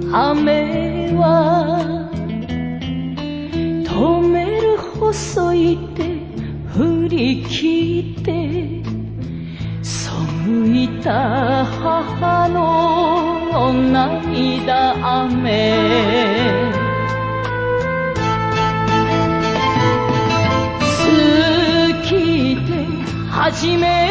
雨は止める細い手振り切って背いた母の涙雨好きで初め